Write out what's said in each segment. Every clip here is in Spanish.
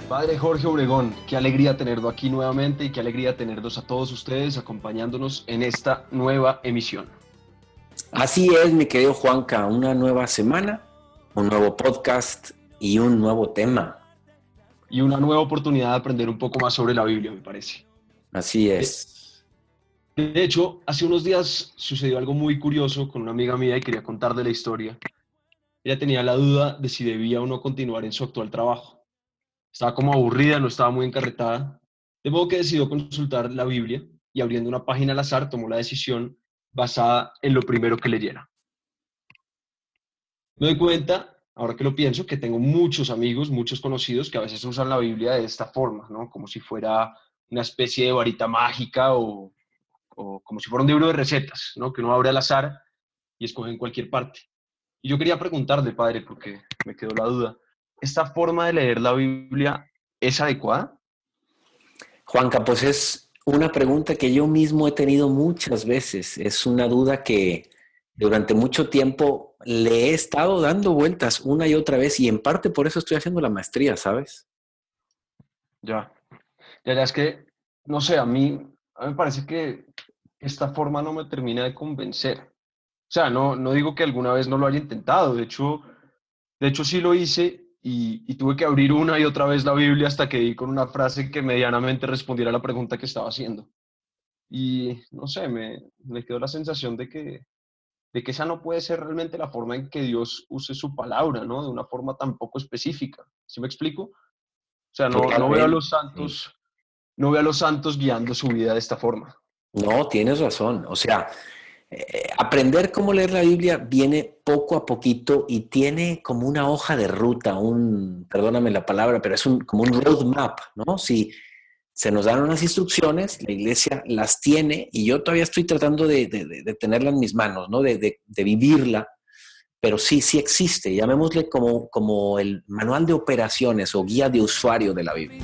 Padre Jorge Obregón, qué alegría tenerlo aquí nuevamente y qué alegría tenerlos a todos ustedes acompañándonos en esta nueva emisión. Así es, mi querido Juanca, una nueva semana, un nuevo podcast y un nuevo tema. Y una nueva oportunidad de aprender un poco más sobre la Biblia, me parece. Así De, es. de hecho, hace unos días sucedió algo muy curioso con una amiga mía y quería contarle la historia. Ella tenía la duda de si debía o no continuar en su actual trabajo. Estaba como aburrida, no estaba muy encarretada, de modo que decidió consultar la Biblia y abriendo una página al azar tomó la decisión basada en lo primero que leyera. Me doy cuenta, ahora que lo pienso, que tengo muchos amigos, muchos conocidos que a veces usan la Biblia de esta forma, ¿no? Como si fuera una especie de varita mágica o como si fuera un libro de recetas, ¿no? Que uno abre al azar y escoge en cualquier parte. Y yo quería preguntarle, padre, porque me quedó la duda, ¿esta forma de leer la Biblia es adecuada? Juanca, pues es una pregunta que yo mismo he tenido muchas veces. Es una duda que durante mucho tiempo le he estado dando vueltas una y otra vez y en parte por eso estoy haciendo la maestría, ¿sabes? Ya, ya es que, no sé, a mí me parece que esta forma no me termina de convencer. O sea, no digo que alguna vez no lo haya intentado, de hecho sí lo hice y tuve que abrir una y otra vez la Biblia hasta que di con una frase que medianamente respondiera a la pregunta que estaba haciendo. Y no sé, me quedó la sensación de que esa no puede ser realmente la forma en que Dios use su palabra, ¿no? De una forma tan poco específica. ¿Sí me explico? O sea, no veo a Totalmente. los Sí. santos, no veo a los santos guiando su vida de esta forma. No, tienes razón. O sea, aprender cómo leer la Biblia viene poco a poquito y tiene como una hoja de ruta, perdóname la palabra, pero es como un roadmap, ¿no? Si se nos dan unas instrucciones, la iglesia las tiene y yo todavía estoy tratando de tenerla en mis manos, ¿no? De vivirla, pero sí existe, llamémosle como el manual de operaciones o guía de usuario de la Biblia.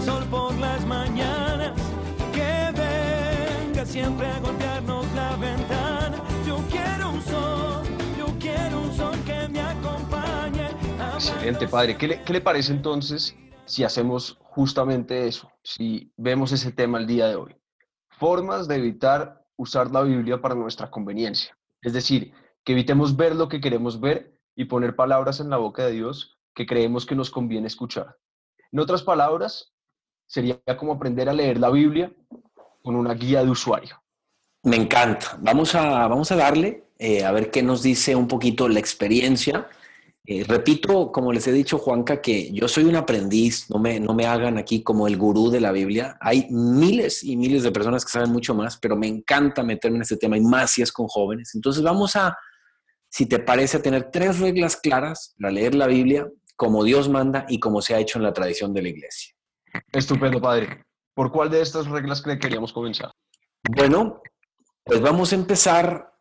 Siempre a golpearnos la ventana. Yo quiero un sol que me acompañe. Excelente, padre. ¿Qué le parece entonces si hacemos justamente eso? Si vemos ese tema el día de hoy. Formas de evitar usar la Biblia para nuestra conveniencia. Es decir, que evitemos ver lo que queremos ver y poner palabras en la boca de Dios que creemos que nos conviene escuchar. En otras palabras, sería como aprender a leer la Biblia con una guía de usuario. Me encanta. Vamos a darle, a ver qué nos dice un poquito la experiencia. Repito, como les he dicho, Juanca, que yo soy un aprendiz, no me hagan aquí como el gurú de la Biblia. Hay miles y miles de personas que saben mucho más, pero me encanta meterme en este tema y más si es con jóvenes. Entonces si te parece, a tener 3 reglas claras para leer la Biblia como Dios manda y como se ha hecho en la tradición de la iglesia. Estupendo, padre. ¿Por cuál de estas reglas cree que queríamos comenzar? Bueno, pues vamos a empezar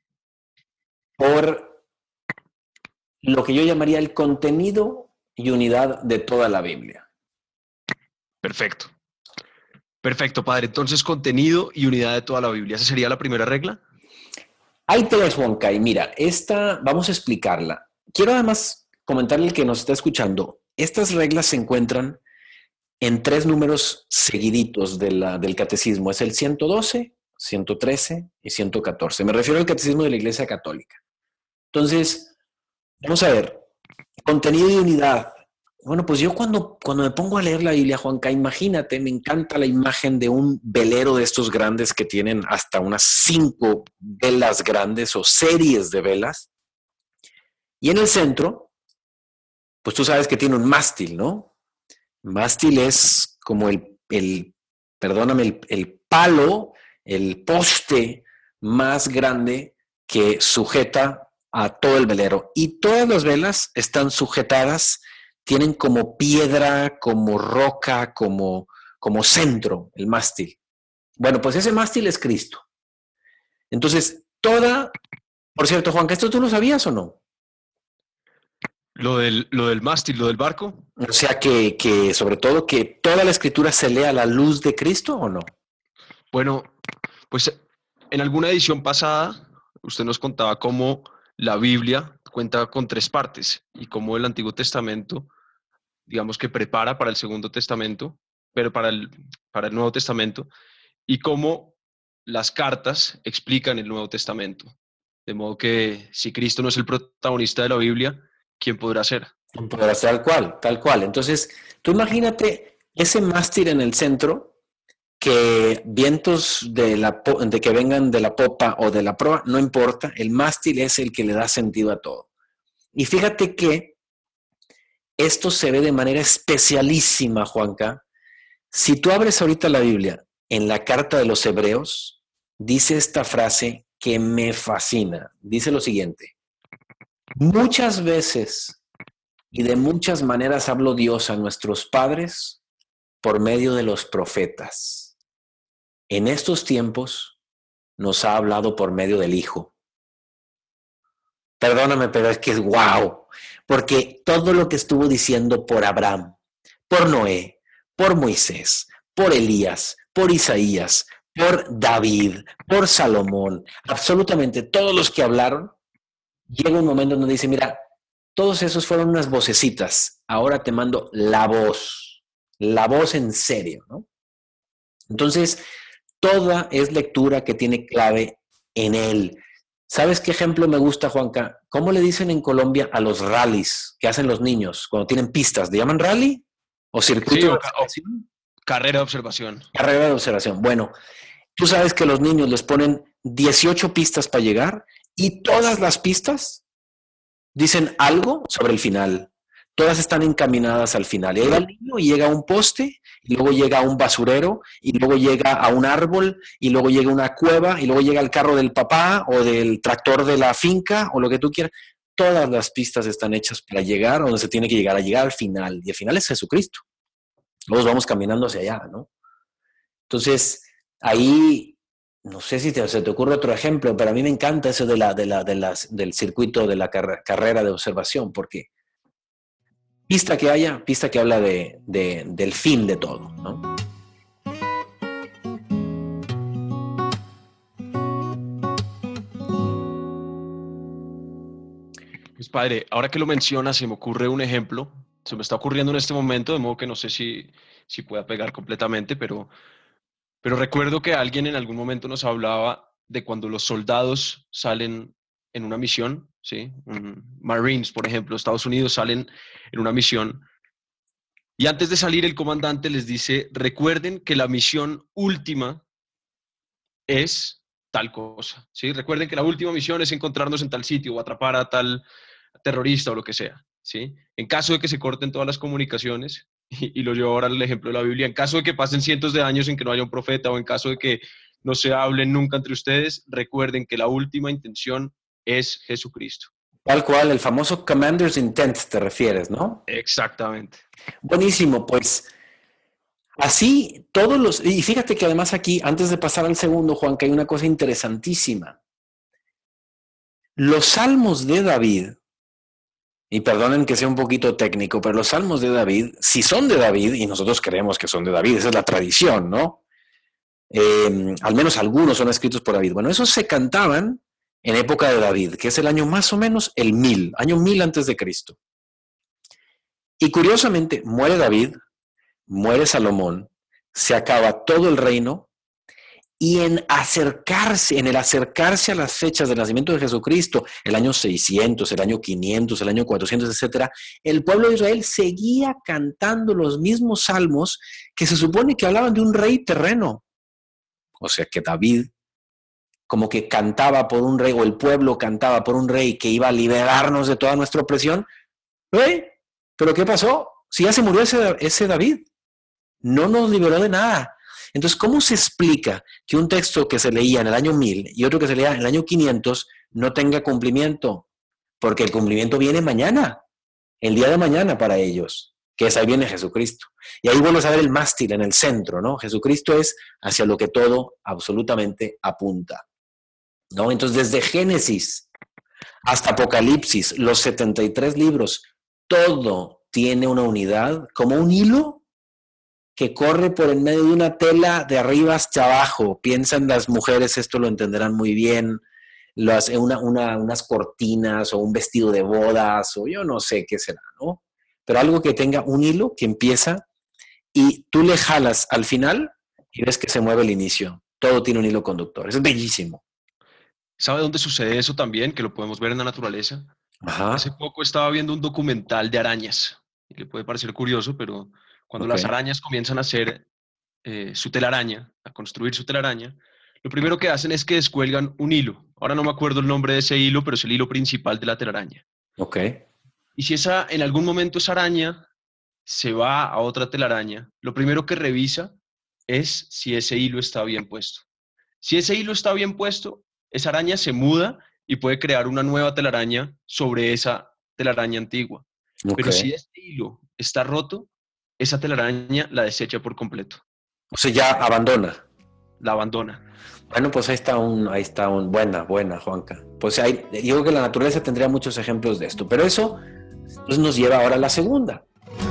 por lo que yo llamaría el contenido y unidad de toda la Biblia. Perfecto. Perfecto, padre. Entonces, contenido y unidad de toda la Biblia. ¿Esa sería la primera regla? Hay tres, Juanca, y mira, esta vamos a explicarla. Quiero además comentarle al que nos está escuchando, estas reglas se encuentran en 3 números seguiditos del catecismo. Es el 112, 113 y 114. Me refiero al catecismo de la Iglesia Católica. Entonces, vamos a ver, contenido y unidad. Bueno, pues yo cuando me pongo a leer la Biblia, Juanca, imagínate, me encanta la imagen de un velero de estos grandes que tienen hasta unas 5 velas grandes o series de velas. Y en el centro, pues tú sabes que tiene un mástil, ¿no? Mástil es como perdóname, el palo, el poste más grande que sujeta a todo el velero. Y todas las velas están sujetadas, tienen como piedra, como roca, como centro, el mástil. Bueno, pues ese mástil es Cristo. Entonces, por cierto, Juan, ¿que esto tú lo sabías o no? Lo del mástil, lo del barco. O sea, que sobre todo que toda la escritura se lea a la luz de Cristo o no. Bueno, pues en alguna edición pasada usted nos contaba cómo la Biblia cuenta con 3 partes y cómo el Antiguo Testamento digamos que prepara para el Segundo Testamento, pero para el Nuevo Testamento, y cómo las cartas explican el Nuevo Testamento. De modo que si Cristo no es el protagonista de la Biblia, ¿quién podrá ser? Podrá ser tal cual, tal cual. Entonces, tú imagínate ese mástil en el centro, que vientos de que vengan de la popa o de la proa, no importa, el mástil es el que le da sentido a todo. Y fíjate que esto se ve de manera especialísima, Juanca. Si tú abres ahorita la Biblia, en la carta de los Hebreos, dice esta frase que me fascina. Dice lo siguiente: muchas veces y de muchas maneras habló Dios a nuestros padres por medio de los profetas. En estos tiempos nos ha hablado por medio del Hijo. Perdóname, pero es que es wow, porque todo lo que estuvo diciendo por Abraham, por Noé, por Moisés, por Elías, por Isaías, por David, por Salomón, absolutamente todos los que hablaron, llega un momento donde dice, mira, todos esos fueron unas vocecitas, ahora te mando la voz en serio, ¿no? Entonces, toda es lectura que tiene clave en él. ¿Sabes qué ejemplo me gusta, Juanca? ¿Cómo le dicen en Colombia a los rallies que hacen los niños cuando tienen pistas? ¿Le llaman rally? ¿O circuito de observación? Carrera de observación. Carrera de observación. Bueno, tú sabes que los niños les ponen 18 pistas para llegar y todas las pistas dicen algo sobre el final. Todas están encaminadas al final. Y ahí va el niño y llega a un poste, y luego llega a un basurero, y luego llega a un árbol, y luego llega a una cueva, y luego llega al carro del papá o del tractor de la finca o lo que tú quieras. Todas las pistas están hechas para llegar a donde se tiene que llegar, a llegar al final. Y el final es Jesucristo. Luego vamos caminando hacia allá, ¿no? Entonces, ahí, no sé si se te ocurre otro ejemplo, pero a mí me encanta eso del circuito de la carrera de observación, porque pista que haya, pista que habla del fin de todo, ¿no? Pues padre, ahora que lo mencionas, se me ocurre un ejemplo. Se me está ocurriendo en este momento, de modo que no sé si pueda pegar completamente, pero recuerdo que alguien en algún momento nos hablaba de cuando los soldados salen en una misión, ¿sí? Marines, por ejemplo, Estados Unidos salen en una misión y antes de salir el comandante les dice, recuerden que la misión última es tal cosa, ¿sí? Recuerden que la última misión es encontrarnos en tal sitio o atrapar a tal terrorista o lo que sea, ¿sí? En caso de que se corten todas las comunicaciones, y lo llevo ahora al ejemplo de la Biblia, en caso de que pasen cientos de años en que no haya un profeta o en caso de que no se hablen nunca entre ustedes, recuerden que la última intención es Jesucristo. Tal cual, el famoso Commander's Intent te refieres, ¿no? Exactamente. Buenísimo, pues así todos los... Y fíjate que además aquí, antes de pasar al segundo, Juan, que hay una cosa interesantísima. Los salmos de David, y perdonen que sea un poquito técnico, pero los salmos de David, si son de David, y nosotros creemos que son de David, esa es la tradición, ¿no? Al menos algunos son escritos por David. Bueno, esos se cantaban en época de David, que es el año más o menos el 1000, año 1000 antes de Cristo. Y curiosamente, muere David, muere Salomón, se acaba todo el reino, y en el acercarse a las fechas del nacimiento de Jesucristo, el año 600, el año 500, el año 400, etcétera, el pueblo de Israel seguía cantando los mismos salmos que se supone que hablaban de un rey terreno. O sea que David como que cantaba por un rey, o el pueblo cantaba por un rey que iba a liberarnos de toda nuestra opresión. ¿Pero qué pasó? Si ya se murió ese David, no nos liberó de nada. Entonces, ¿cómo se explica que un texto que se leía en el año 1000 y otro que se leía en el año 500 no tenga cumplimiento? Porque el cumplimiento viene mañana, el día de mañana para ellos, que es ahí viene Jesucristo. Y ahí vuelves a ver el mástil en el centro, ¿no? Jesucristo es hacia lo que todo absolutamente apunta, ¿no? Entonces, desde Génesis hasta Apocalipsis, los 73 libros, todo tiene una unidad, como un hilo que corre por el medio de una tela de arriba hasta abajo. Piensan las mujeres, esto lo entenderán muy bien, unas cortinas o un vestido de bodas o yo no sé qué será, ¿no? pero algo que tenga un hilo que empieza y tú le jalas al final y ves que se mueve el inicio. Todo tiene un hilo conductor. Es bellísimo. ¿Sabe dónde sucede eso también? Que lo podemos ver en la naturaleza. Hace Ajá, poco estaba viendo un documental de arañas. Y le puede parecer curioso, pero cuando ok, las arañas comienzan a hacer su telaraña, a construir su telaraña, lo primero que hacen es que descuelgan un hilo. Ahora no me acuerdo el nombre de ese hilo, pero es el hilo principal de la telaraña. ok, Y si en algún momento esa araña se va a otra telaraña, lo primero que revisa es si ese hilo está bien puesto. Si ese hilo está bien puesto, esa araña se muda y puede crear una nueva telaraña sobre esa telaraña antigua. ok. Pero si este hilo está roto, esa telaraña la desecha por completo, O sea, ya abandona. la abandona. Bueno, pues buena, Juanca. Pues yo creo que la naturaleza tendría muchos ejemplos de esto, pero eso pues, nos lleva ahora a la segunda.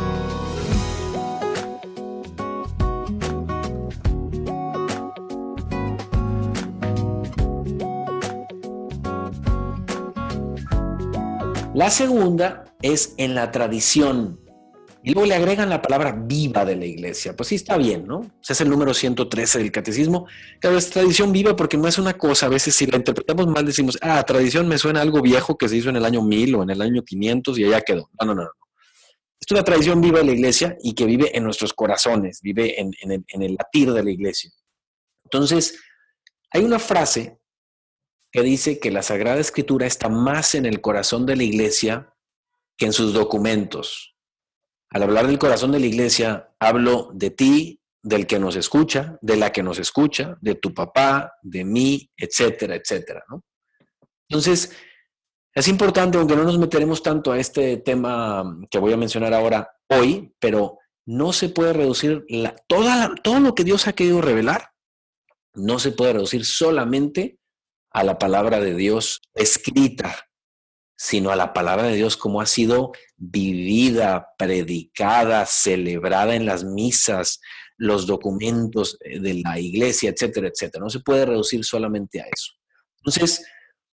La segunda es en la tradición. Y luego le agregan la palabra viva de la iglesia. Pues sí, está bien, ¿no? Ese es el número 113 del catecismo. Claro, es tradición viva porque no es una cosa. A veces si la interpretamos mal decimos, tradición me suena a algo viejo que se hizo en el año 1000 o en el año 500 y allá quedó. No. Es una tradición viva de la iglesia y que vive en nuestros corazones, vive en el latir de la iglesia. Entonces, hay una frase que dice que la Sagrada Escritura está más en el corazón de la iglesia que en sus documentos. Al hablar del corazón de la iglesia, hablo de ti, del que nos escucha, de la que nos escucha, de tu papá, de mí, etcétera, etcétera, ¿no? Entonces, es importante, aunque no nos meteremos tanto a este tema que voy a mencionar ahora hoy, pero no se puede reducir todo lo que Dios ha querido revelar, no se puede reducir solamente a la palabra de Dios escrita, sino a la palabra de Dios como ha sido vivida, predicada, celebrada en las misas, los documentos de la iglesia, etcétera, etcétera. No se puede reducir solamente a eso. Entonces,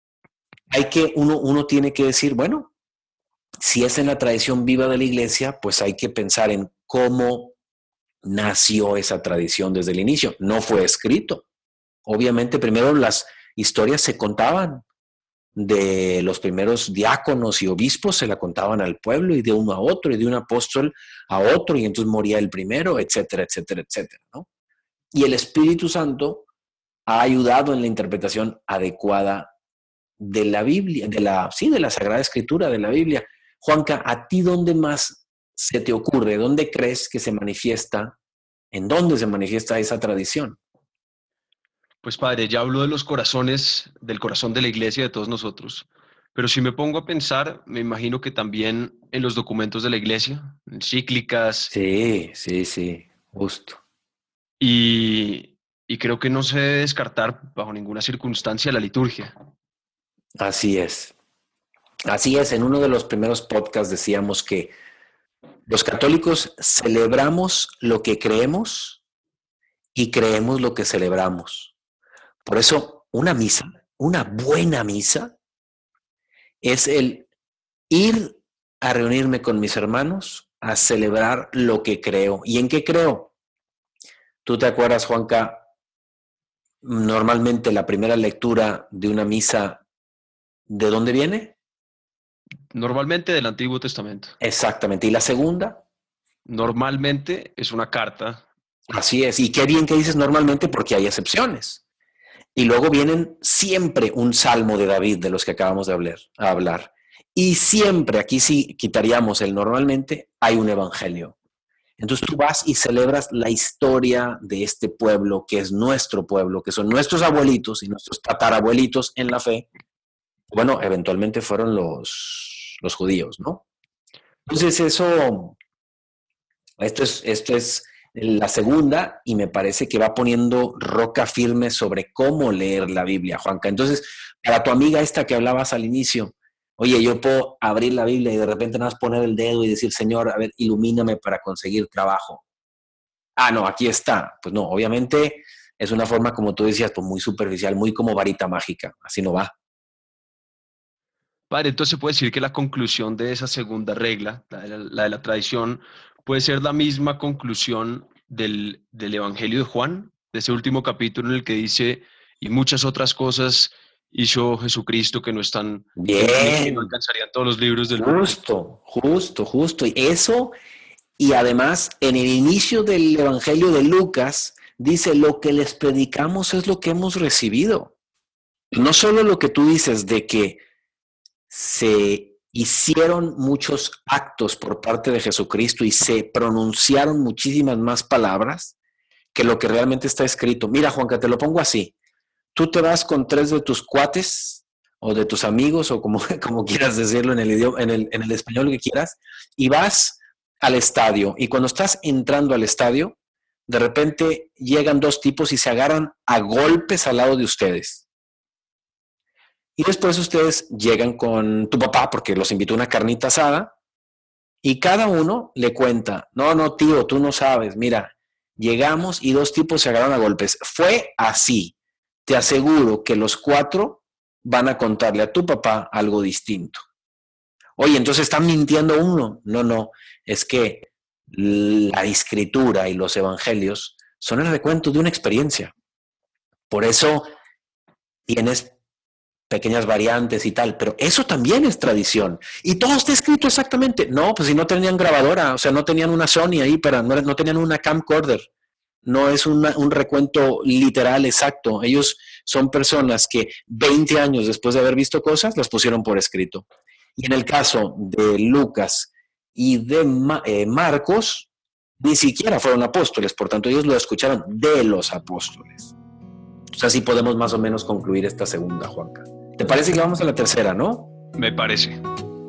uno tiene que decir, bueno, si es en la tradición viva de la iglesia, pues hay que pensar en cómo nació esa tradición desde el inicio. No fue escrito. Obviamente, primero las historias se contaban de los primeros diáconos y obispos, se la contaban al pueblo y de uno a otro y de un apóstol a otro y entonces moría el primero, etcétera, etcétera, etcétera, ¿no? Y el Espíritu Santo ha ayudado en la interpretación adecuada de la Biblia, de la Sagrada Escritura, de la Biblia. Juanca, ¿a ti dónde más se te ocurre? ¿Dónde crees que se manifiesta? ¿En dónde se manifiesta esa tradición? Pues padre, ya hablo de los corazones, del corazón de la iglesia, de todos nosotros. Pero si me pongo a pensar, me imagino que también en los documentos de la iglesia, encíclicas, Sí, justo. y creo que no se debe descartar bajo ninguna circunstancia la liturgia. Así es. Así es, en uno de los primeros podcasts decíamos que los católicos celebramos lo que creemos y creemos lo que celebramos. Por eso, una buena misa, es el ir a reunirme con mis hermanos a celebrar lo que creo. ¿Y en qué creo? ¿Tú te acuerdas, Juanca? Normalmente la primera lectura de una misa, ¿de dónde viene? Normalmente del Antiguo Testamento. Exactamente. ¿Y la segunda? Normalmente es una carta. Así es. Y qué bien que dices normalmente porque hay excepciones. Y luego vienen siempre un salmo de David de los que acabamos de hablar. Y siempre, aquí sí quitaríamos el normalmente, hay un evangelio. Entonces tú vas y celebras la historia de este pueblo, que es nuestro pueblo, que son nuestros abuelitos y nuestros tatarabuelitos en la fe. Bueno, eventualmente fueron los judíos, ¿no? Entonces esto es la segunda y me parece que va poniendo roca firme sobre cómo leer la Biblia, Juanca. Entonces, para tu amiga esta que hablabas al inicio, oye, yo puedo abrir la Biblia y de repente nada más poner el dedo y decir, Señor, a ver, ilumíname para conseguir trabajo. No, aquí está. Pues no, obviamente es una forma, como tú decías, pues muy superficial, muy como varita mágica. Así no va. Padre, entonces se puede decir que la conclusión de esa segunda regla, la de la tradición, puede ser la misma conclusión del Evangelio de Juan, de ese último capítulo en el que dice, y muchas otras cosas hizo Jesucristo que no están, que no Bien, alcanzarían todos los libros del mundo. justo, justo, justo. Y eso, y además en el inicio del Evangelio de Lucas, dice, lo que les predicamos es lo que hemos recibido. No solo lo que tú dices de que se hicieron muchos actos por parte de Jesucristo y se pronunciaron muchísimas más palabras que lo que realmente está escrito. Mira, Juanca, te lo pongo así. Tú te vas con 3 de tus cuates o de tus amigos o como quieras decirlo en el idioma, en el español que quieras, y vas al estadio. Y cuando estás entrando al estadio, de repente llegan 2 tipos y se agarran a golpes al lado de ustedes. Y después ustedes llegan con tu papá porque los invitó a una carnita asada y cada uno le cuenta, no, tío, tú no sabes, mira, llegamos y 2 tipos se agarraron a golpes. Fue así. Te aseguro que los 4 van a contarle a tu papá algo distinto. Oye, entonces están mintiendo uno. No, es que la escritura y los evangelios son el recuento de una experiencia. Por eso tienes pequeñas variantes y tal, pero eso también es tradición. Y todo está escrito exactamente. No, pues si no tenían grabadora, o sea, no tenían una Sony ahí, no tenían una camcorder. No es un recuento literal exacto. Ellos son personas que 20 años después de haber visto cosas, las pusieron por escrito. Y en el caso de Lucas y de Marcos, ni siquiera fueron apóstoles, por tanto ellos lo escucharon de los apóstoles. O sea, así podemos más o menos concluir esta segunda, Juanca. ¿Te parece que vamos a la tercera, no? Me parece.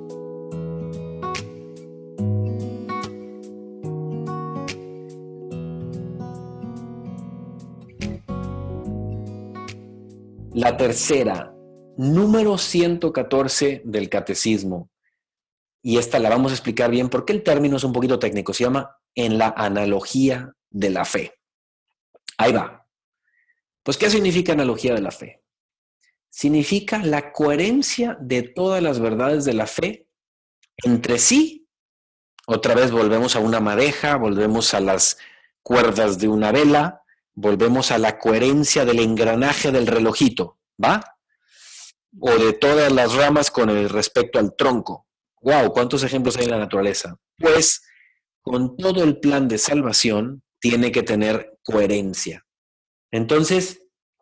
La tercera, número 114 del catecismo. Y esta la vamos a explicar bien porque el término es un poquito técnico. Se llama en la analogía de la fe. Ahí va. Pues, ¿qué significa analogía de la fe? Significa la coherencia de todas las verdades de la fe entre sí. Otra vez volvemos a una madeja, volvemos a las cuerdas de una vela, volvemos a la coherencia del engranaje del relojito, ¿va? O de todas las ramas con el respecto al tronco. ¡Wow! ¿Cuántos ejemplos hay en la naturaleza? Pues con todo el plan de salvación tiene que tener coherencia. Entonces,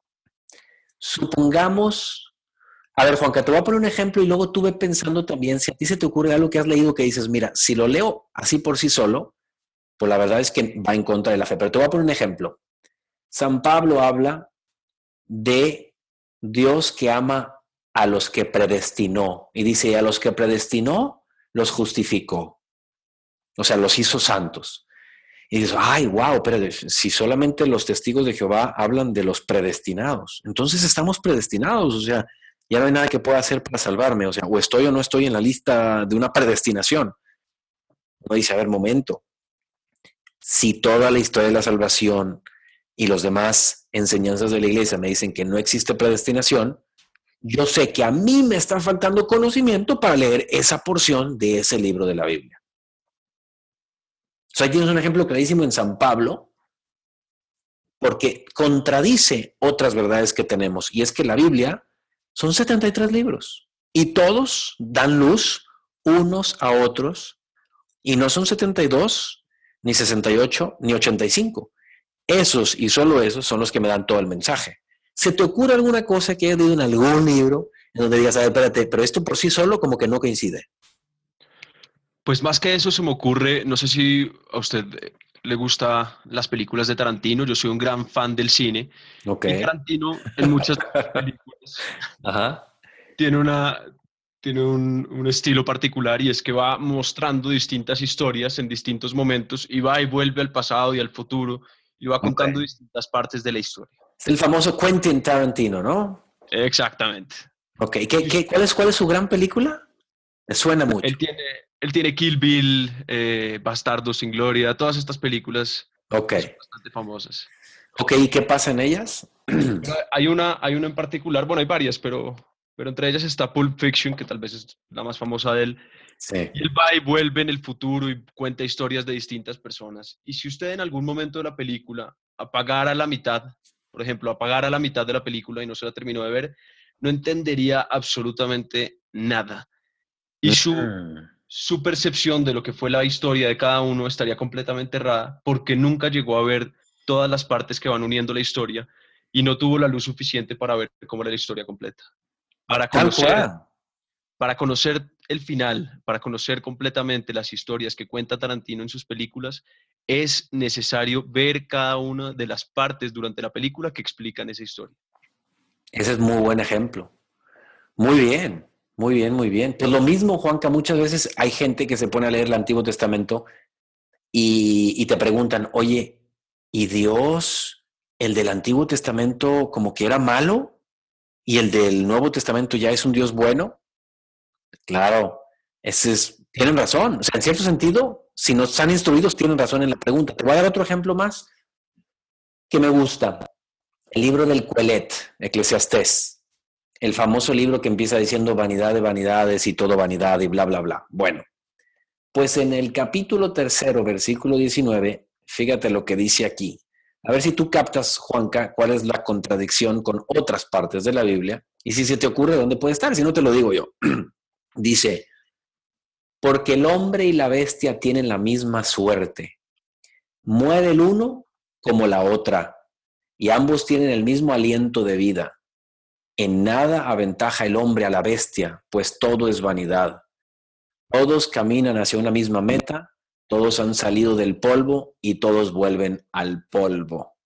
supongamos, a ver, Juanca, te voy a poner un ejemplo y luego tuve pensando también, si a ti se te ocurre algo que has leído que dices, mira, si lo leo así por sí solo, pues la verdad es que va en contra de la fe. Pero te voy a poner un ejemplo. San Pablo habla de Dios que ama a los que predestinó. Y dice, y a los que predestinó, los justificó. O sea, los hizo santos. Y dices, ay, wow, pero si solamente los testigos de Jehová hablan de los predestinados, entonces estamos predestinados, o sea, ya no hay nada que pueda hacer para salvarme, o sea, o estoy o no estoy en la lista de una predestinación. Uno dice, a ver, momento, si toda la historia de la salvación y los demás enseñanzas de la iglesia me dicen que no existe predestinación, yo sé que a mí me está faltando conocimiento para leer esa porción de ese libro de la Biblia. O sea, tienes un ejemplo clarísimo en San Pablo, porque contradice otras verdades que tenemos. Y es que la Biblia son 73 libros y todos dan luz unos a otros y no son 72, ni 68, ni 85. Esos y solo esos son los que me dan todo el mensaje. ¿Se te ocurre alguna cosa que hayas leído en algún libro en donde digas, a ver, espérate, pero esto por sí solo como que no coincide? Pues más que eso se me ocurre, no sé si a usted le gustan las películas de Tarantino, yo soy un gran fan del cine, Ok. y Tarantino en muchas de sus películas Ajá. tiene una, tiene un estilo particular y es que va mostrando distintas historias en distintos momentos y va y vuelve al pasado y al futuro y va Ok. contando distintas partes de la historia. Es el famoso Quentin Tarantino, ¿no? Exactamente. Ok. ¿Cuál es su gran película? Me suena mucho. Él tiene, él tiene Kill Bill, Bastardo sin Gloria, todas estas películas Ok. que son bastante famosas. Ok, ¿y qué pasa en ellas? Pero hay una en particular, bueno, hay varias, pero pero entre ellas está Pulp Fiction, que tal vez es la más famosa de él. Sí. Y él va y vuelve en el futuro y cuenta historias de distintas personas. Y si usted en algún momento de la película apagara la mitad, por ejemplo, apagara la mitad de la película y no se la terminó de ver, no entendería absolutamente nada. Y Mm. su percepción de lo que fue la historia de cada uno estaría completamente errada porque nunca llegó a ver todas las partes que van uniendo la historia y no tuvo la luz suficiente para ver cómo era la historia completa. Para Tal conocer, cual. para conocer el final, para conocer completamente las historias que cuenta Tarantino en sus películas, es necesario ver cada una de las partes durante la película que explican esa historia. Ese es muy buen ejemplo. Muy bien, muy bien, muy bien. Pues lo mismo, Juanca, muchas veces hay gente que se pone a leer el Antiguo Testamento y te preguntan, oye, ¿y Dios, el del Antiguo Testamento, como que era malo? ¿Y el del Nuevo Testamento ya es un Dios bueno? Claro, tienen razón. O sea, en cierto sentido, si nos están instruidos, tienen razón en la pregunta. Te voy a dar otro ejemplo más que me gusta. El libro del Coelet, Eclesiastés. El famoso libro que empieza diciendo vanidad de vanidades y todo vanidad y bla, bla, bla. Bueno, pues en el capítulo 3, versículo 19, fíjate lo que dice aquí. A ver si tú captas, Juanca, cuál es la contradicción con otras partes de la Biblia y si se te ocurre dónde puede estar, si no te lo digo yo. Dice, porque el hombre y la bestia tienen la misma suerte. Muere el uno como la otra y ambos tienen el mismo aliento de vida. En nada aventaja el hombre a la bestia, pues todo es vanidad. Todos caminan hacia una misma meta, todos han salido del polvo y todos vuelven al polvo.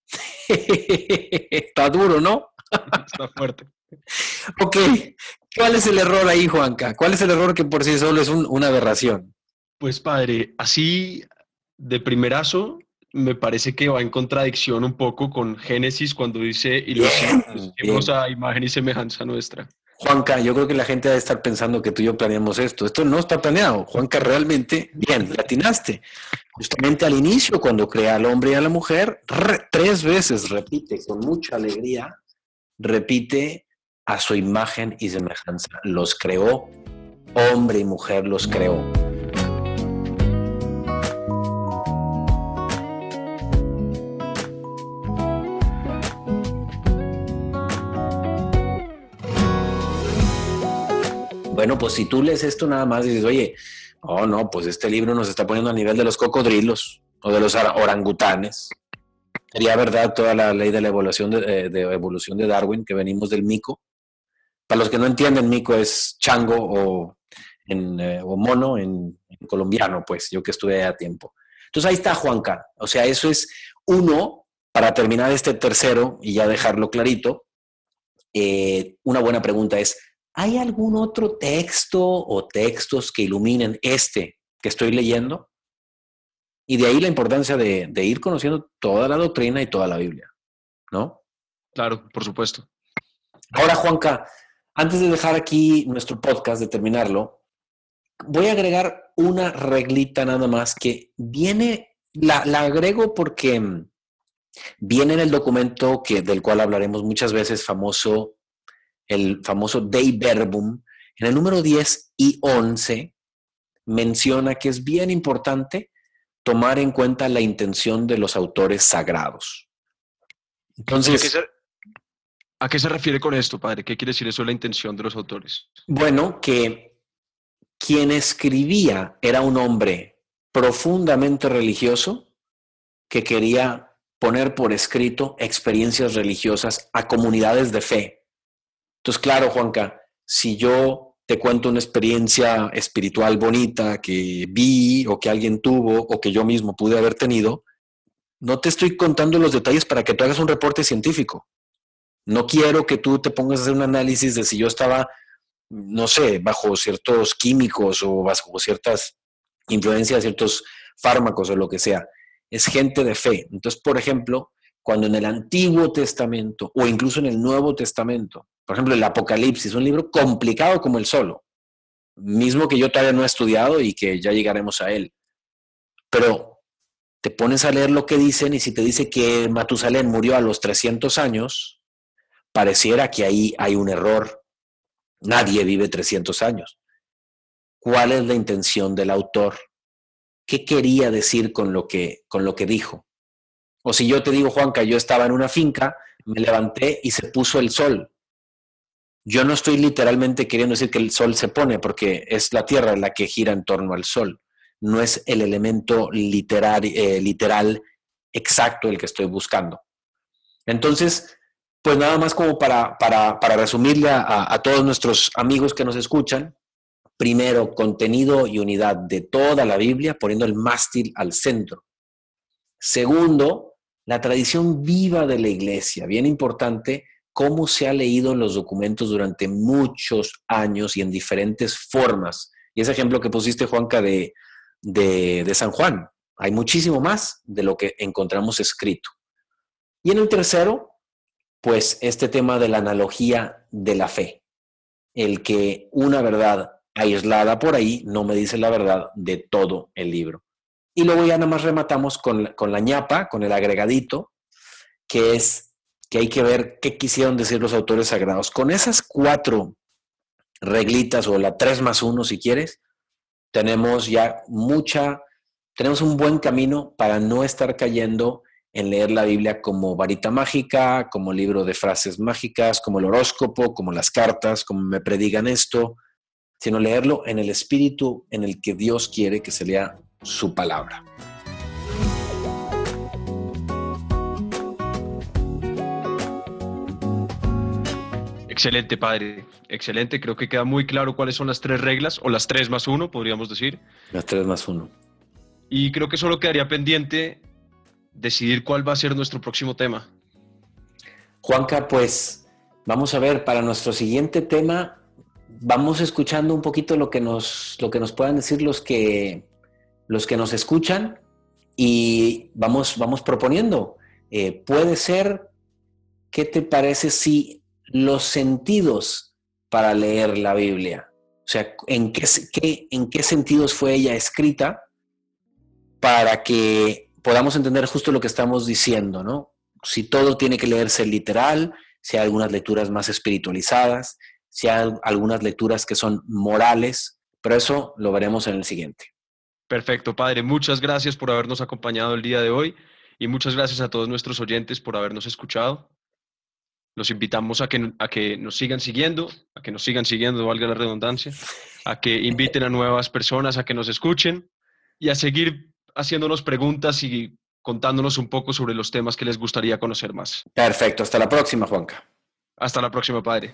Está duro, ¿no? Está fuerte. Ok, ¿cuál es el error ahí, Juanca? ¿Cuál es el error que por sí solo es una aberración? Pues padre, así de primerazo, me parece que va en contradicción un poco con Génesis cuando dice, y los Bien, hicimos bien. a imagen y semejanza nuestra. Juanca, yo creo que la gente debe estar pensando que tú y yo planeamos esto. Esto no está planeado. Juanca, realmente, bien, le atinaste. Justamente al inicio, cuando crea al hombre y a la mujer, 3 veces repite con mucha alegría, repite a su imagen y semejanza. Los creó, hombre y mujer los creó. Bueno, pues si tú lees esto nada más y dices, oye, oh no, pues este libro nos está poniendo a nivel de los cocodrilos o de los orangutanes. Sería verdad toda la ley de la evolución evolución de Darwin, que venimos del mico. Para los que no entienden, mico es chango o mono en colombiano, pues yo que estuve a tiempo. Entonces ahí está, Juanca. O sea, eso es uno, para terminar este tercero y ya dejarlo clarito, una buena pregunta es, ¿hay algún otro texto o textos que iluminen este que estoy leyendo? Y de ahí la importancia de ir conociendo toda la doctrina y toda la Biblia, ¿no? Claro, por supuesto. Ahora, Juanca, antes de dejar aquí nuestro podcast, de terminarlo, voy a agregar una reglita nada más que viene, la agrego porque viene en el documento del cual hablaremos muchas veces, el famoso Dei Verbum. En el número 10 y 11 menciona que es bien importante tomar en cuenta la intención de los autores sagrados. Entonces, ¿A qué se refiere con esto, padre? ¿Qué quiere decir eso de la intención de los autores? bueno, que quien escribía era un hombre profundamente religioso que quería poner por escrito experiencias religiosas a comunidades de fe. Entonces, claro, Juanca, si yo te cuento una experiencia espiritual bonita que vi o que alguien tuvo o que yo mismo pude haber tenido, no te estoy contando los detalles para que tú hagas un reporte científico. No quiero que tú te pongas a hacer un análisis de si yo estaba, no sé, bajo ciertos químicos o bajo ciertas influencias de ciertos fármacos o lo que sea. Es gente de fe. Entonces, por ejemplo, cuando en el Antiguo Testamento o incluso en el Nuevo Testamento, por ejemplo, el Apocalipsis, un libro complicado como el solo, mismo que yo todavía no he estudiado y que ya llegaremos a él. Pero te pones a leer lo que dicen y si te dice que Matusalén murió a los 300 años, pareciera que ahí hay un error. Nadie vive 300 años. ¿Cuál es la intención del autor? ¿Qué quería decir con lo que dijo? O si yo te digo, Juanca, yo estaba en una finca, me levanté y se puso el sol. Yo no estoy literalmente queriendo decir que el sol se pone, porque es la Tierra la que gira en torno al sol. No es el elemento literal exacto el que estoy buscando. Entonces, pues nada más como para resumirle a todos nuestros amigos que nos escuchan, primero, contenido y unidad de toda la Biblia, poniendo el mástil al centro. Segundo, la tradición viva de la iglesia, bien importante, cómo se ha leído los documentos durante muchos años y en diferentes formas. Y ese ejemplo que pusiste, Juanca, de San Juan, hay muchísimo más de lo que encontramos escrito. Y en el tercero, pues este tema de la analogía de la fe, el que una verdad aislada por ahí no me dice la verdad de todo el libro. Y luego ya nada más rematamos con la ñapa, con el agregadito, que es que hay que ver qué quisieron decir los autores sagrados. Con esas 4 reglitas, o la 3+1 si quieres, tenemos un buen camino para no estar cayendo en leer la Biblia como varita mágica, como libro de frases mágicas, como el horóscopo, como las cartas, como me predigan esto, sino leerlo en el espíritu en el que Dios quiere que se lea su palabra. Excelente, padre. Excelente. Creo que queda muy claro cuáles son las 3 reglas, o las 3+1, podríamos decir. Las 3+1. Y creo que solo quedaría pendiente decidir cuál va a ser nuestro próximo tema. Juanca, pues vamos a ver, para nuestro siguiente tema, vamos escuchando un poquito lo que nos puedan decir los que nos escuchan, y vamos proponiendo. Puede ser, ¿qué te parece si los sentidos para leer la Biblia? O sea, ¿en qué sentidos fue ella escrita para que podamos entender justo lo que estamos diciendo, ¿no? Si todo tiene que leerse literal, si hay algunas lecturas más espiritualizadas, si hay algunas lecturas que son morales, pero eso lo veremos en el siguiente. Perfecto, padre. Muchas gracias por habernos acompañado el día de hoy y muchas gracias a todos nuestros oyentes por habernos escuchado. Los invitamos a que nos sigan siguiendo, valga la redundancia, a que inviten a nuevas personas a que nos escuchen y a seguir haciéndonos preguntas y contándonos un poco sobre los temas que les gustaría conocer más. Perfecto. Hasta la próxima, Juanca. Hasta la próxima, padre.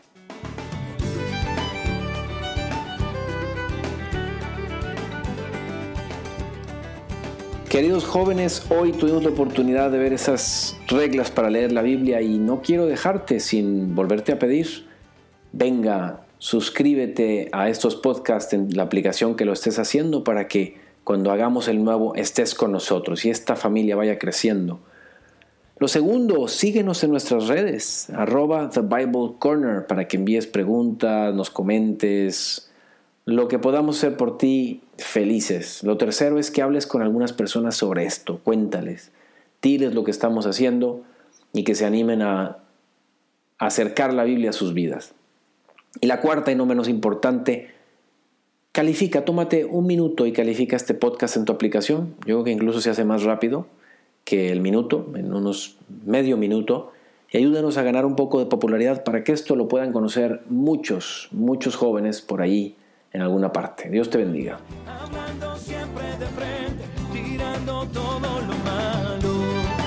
Queridos jóvenes, hoy tuvimos la oportunidad de ver esas reglas para leer la Biblia y no quiero dejarte sin volverte a pedir. Venga, suscríbete a estos podcasts en la aplicación que lo estés haciendo para que cuando hagamos el nuevo estés con nosotros y esta familia vaya creciendo. Lo segundo, síguenos en nuestras redes, @TheBibleCorner, para que envíes preguntas, nos comentes, lo que podamos hacer por ti, felices. Lo tercero es que hables con algunas personas sobre esto, cuéntales, diles lo que estamos haciendo y que se animen a acercar la Biblia a sus vidas. Y la cuarta y no menos importante, califica, tómate un minuto y califica este podcast en tu aplicación. Yo creo que incluso se hace más rápido que el minuto, en unos medio minuto, y ayúdanos a ganar un poco de popularidad para que esto lo puedan conocer muchos jóvenes por ahí en alguna parte. Dios te bendiga. Hablando siempre de frente, tirando todo lo malo.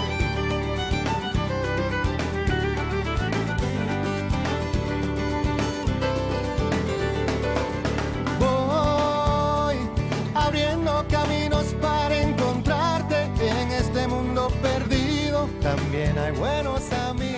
Voy abriendo caminos para encontrarte en este mundo perdido. También hay buenos amigos.